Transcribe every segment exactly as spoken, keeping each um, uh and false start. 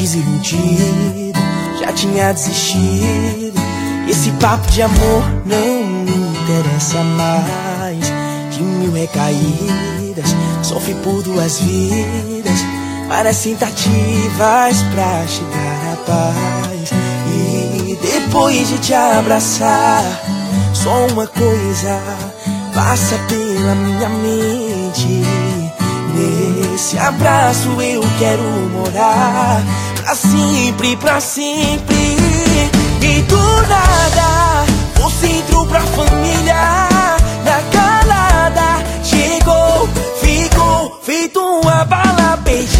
desiludido, já tinha desistido. Esse papo de amor não me interessa mais. De mil recaídas, sofri por duas vidas, várias tentativas pra chegar à paz. E depois de te abraçar, só uma coisa passa pela minha mente: nesse abraço eu quero morar pra sempre, pra sempre. E do nada você entrou pra família, na calada chegou, ficou feito uma bala perdida.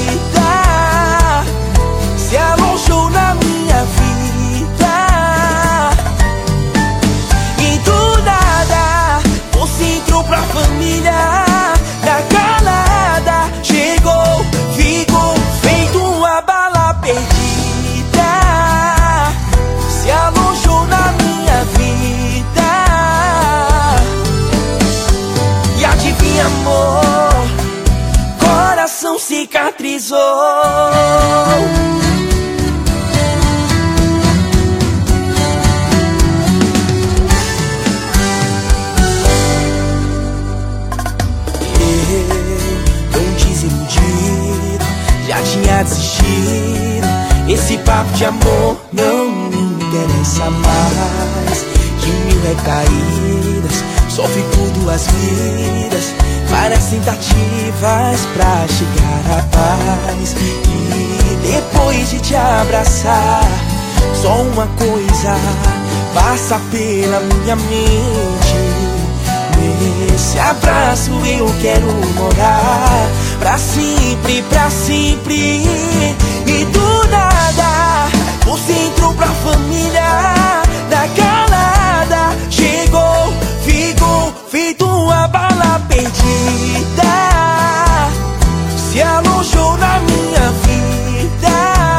Se alojou na minha vida. E do nada você entrou pra família, na calada chegou, ficou feito uma bala perdida. Se alojou na minha vida. E adivinha, amor, coração cicatrizou. Já tinha desistido. Esse papo de amor não me interessa mais. De mil recaídas, sofri por duas vidas, várias tentativas pra chegar à paz. E depois de te abraçar, só uma coisa passa pela minha mente: nesse abraço eu quero morar pra sempre, pra sempre. E do nada você entrou pra família, na calada chegou, ficou feito uma bala perdida. Se alojou na minha vida.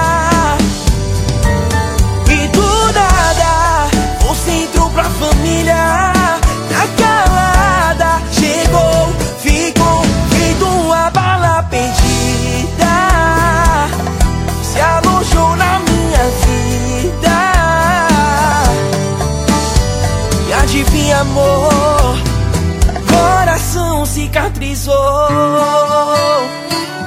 E do nada você entrou pra família, na calada chegou, ficou feito uma bala perdida. Se alojou na minha vida. E adivinha, amor, coração cicatrizou.